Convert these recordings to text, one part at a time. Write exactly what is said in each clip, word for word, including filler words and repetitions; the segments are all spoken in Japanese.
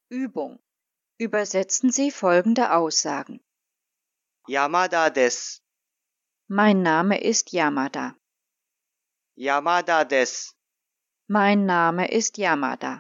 Übung. Übersetzen Sie folgende Aussagen. Yamada desu. Mein Name ist Yamada. Yamada desu. Mein Name ist Yamada.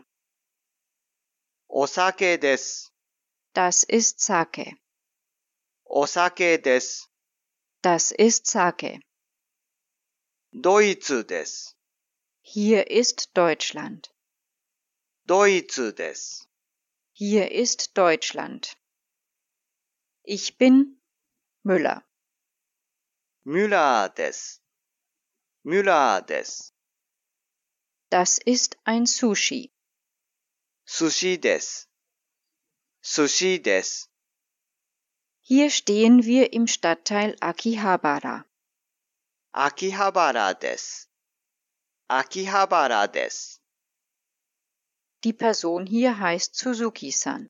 Osake desu. Das ist Sake. Osake desu. Das ist Sake. Doitsu desu. Hier ist Deutschland. Doitsu desu. Hier ist Deutschland. Ich bin Müller. Müller desu. Müller desu. Das ist ein Sushi. Sushi desu. Sushi desu. Hier stehen wir im Stadtteil Akihabara. Akihabara desu. Akihabara desu. Die Person hier heißt Suzuki-san.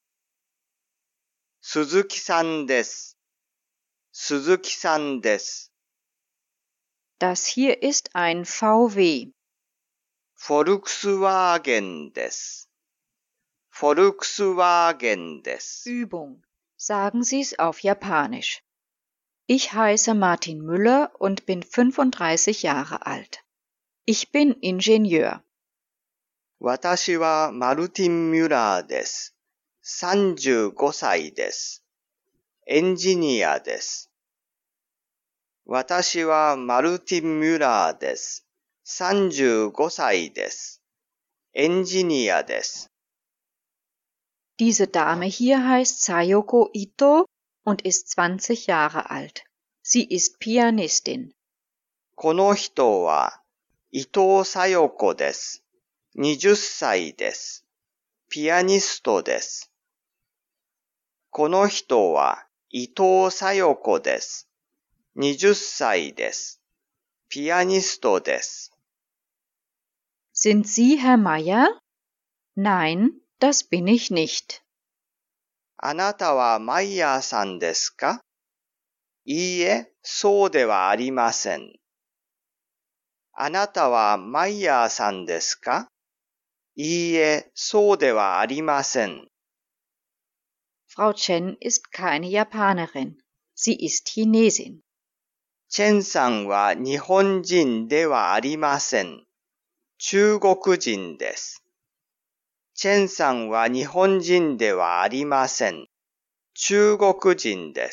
Suzuki-san desu. Suzuki-san desu. Das hier ist ein V W. Volkswagen desu. Volkswagen desu. Übung. Sagen Sie es auf Japanisch. Ich heiße Martin Müller und bin fünfunddreißig Jahre alt. Ich bin Ingenieur. 私はマルティン・ミュラーです。さんじゅうごさいです。エンジニアです。私はマルティン・ミュラーです。さんじゅうごさいです。エンジニアです。 Diese Dame hier heißt Sayoko Ito und ist zwanzig Jahre alt. Sie ist Pianistin. この人は伊藤さよ子です。はたちです。ピアニストです。この人は伊藤さよ子です。はたちです。ピアニストです。 Sind Sie Herr Meier? Nein, das bin ich nicht. あなたはマイヤーさんですか？いいえ、そうではありません。あなたはマイヤーさんですか？いいえ、そうではありません。 Frau Chen ist keine Japanerin. Sie ist Chinesin. チェンさんは日本人ではありません。中国人です。チェンさんは日本人ではありません。中国人です。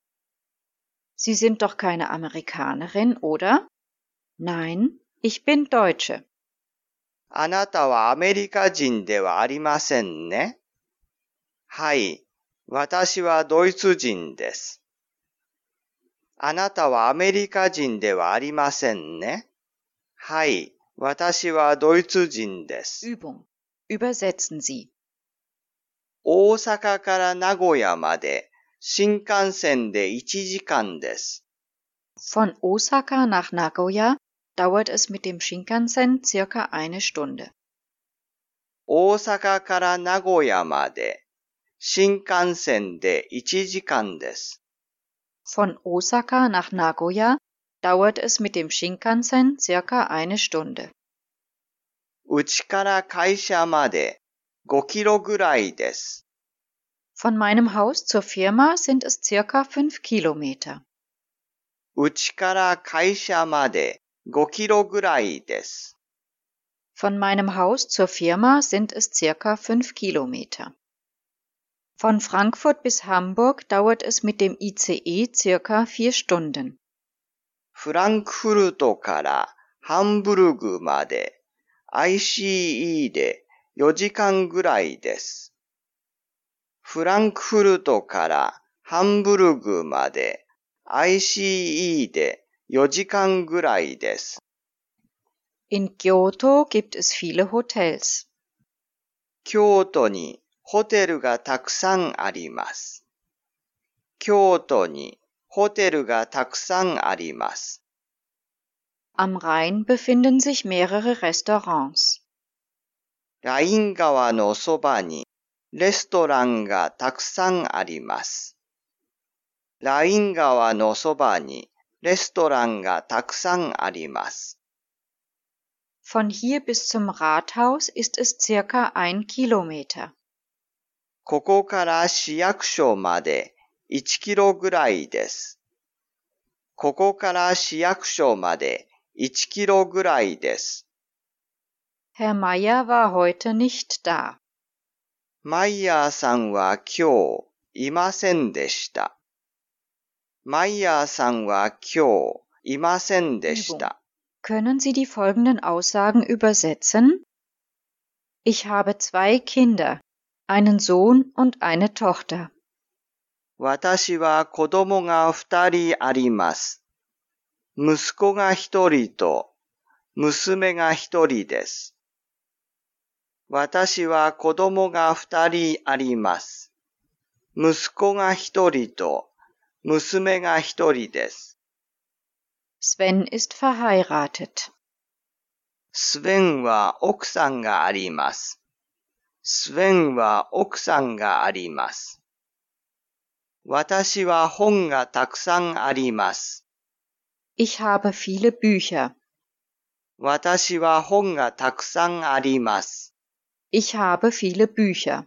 Sie sind doch keine Amerikanerin, oder? Nein, ich bin Deutsche. あなたはアメリカ人ではありませんね。はい、私はドイツ人です。あなたはアメリカ人ではありませんね。はい、私はドイツ人です。 Übung. Übersetzen Sie. 大阪から名古屋まで新幹線でいちじかんです。 Von Osaka nach Nagoya dauert es mit dem Shinkansen circa eine Stunde. 大阪から名古屋まで新幹線でいちじかんです。 Von Osaka nach Nagoya dauert es mit dem Shinkansen circa eine Stunde. うちから会社までごキロぐらいです。 Von meinem Haus zur Firma sind es circa fünf Kilometer. うちから会社までごキロぐらいです。 Von meinem Haus zur Firma sind es circa fünf Kilometer. Von Frankfurt bis Hamburg dauert es mit dem I C E circa vier Stunden. フランクフルトからハンブルグまで アイシーイー でよじかんぐらいです。フランクフルトからハンブルグまで アイシーイー でよじかんぐらいです。 In Kyoto gibt es viele Hotels. 京都にホテルがたくさんあります。京都にホテルがたくさんあります。 Am Rhein befinden sich mehrere Restaurants. ライン川のそばにレストランがたくさんあります。ライン川のそばにレストランがたくさんあります。 Von hier bis zum Rathaus ist es circa ein Kilometer. ここから市役所までいちキロぐらいです。ここから市役所までいちキロぐらいです。 Herr Meier war heute nicht da. マイヤーさんは今日いませんでした。マイヤーさんは今日いませんでした。 Können Sie die folgenden Aussagen übersetzen? Ich habe zwei Kinder, einen Sohn und eine Tochter. 私は子供が二人あります。息子が一人と娘が一人です。私は子供が二人あります。息子が一人と娘が一人です。 Sven ist verheiratet. スヴェンは奥さんがあります。スヴェンは奥さんがあります。私は本がたくさんあります。 Ich habe viele Bücher. 私は本がたくさんあります。 Ich habe viele Bücher.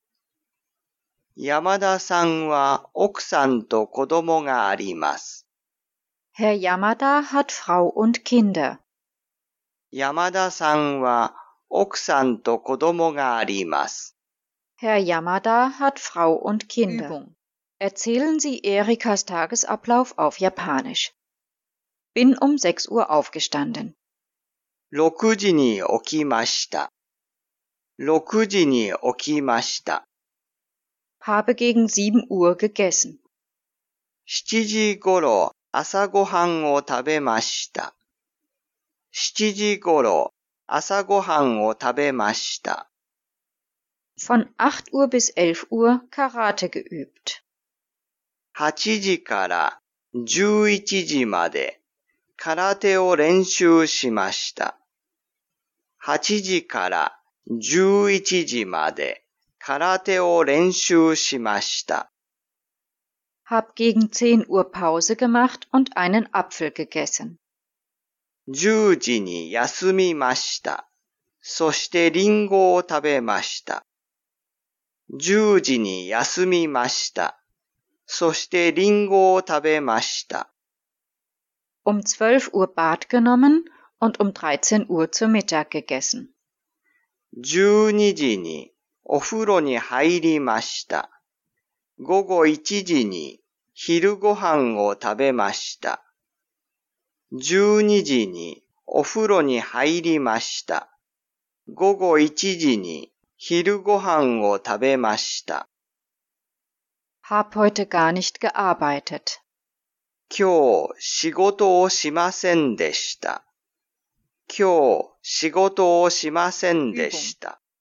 山田さんは奥さんと子供があります。 Herr Yamada hat Frau und Kinder. 山田さんは奥さんと子供があります。 Herr Yamada hat Frau und Kinder. Übung. Erzählen Sie Erikas Tagesablauf auf Japanisch. Bin um sechs Uhr aufgestanden. ろくじに起きました。ろくじに起きました。 Habe gegen sieben Uhr gegessen. しちじごろ朝ごはんを食べました。しちじごろ朝ごはんを食べました。 Von acht Uhr bis elf Uhr Karate geübt. はちじからじゅういちじまで空手を練習しました。はちじからじゅういちじまで空手を練習しました。 Hab gegen zehn Uhr Pause gemacht und einen Apfel gegessen. じゅうじに休みました。そしてリンゴを食べました。じゅうじに休みました。そしてリンゴを食べました。 Um zwölf Uhr Bad genommen und um dreizehn Uhr zu Mittag gegessen. じゅうにじにお風呂に入りました。ごごいちじに昼ご飯を食べました。じゅうにじにお風呂に入りました。ごごいちじに昼ご飯を食べました。 Hab heute gar nicht gearbeitet. 今日仕事をしませんでした。今日仕事をしませんでした。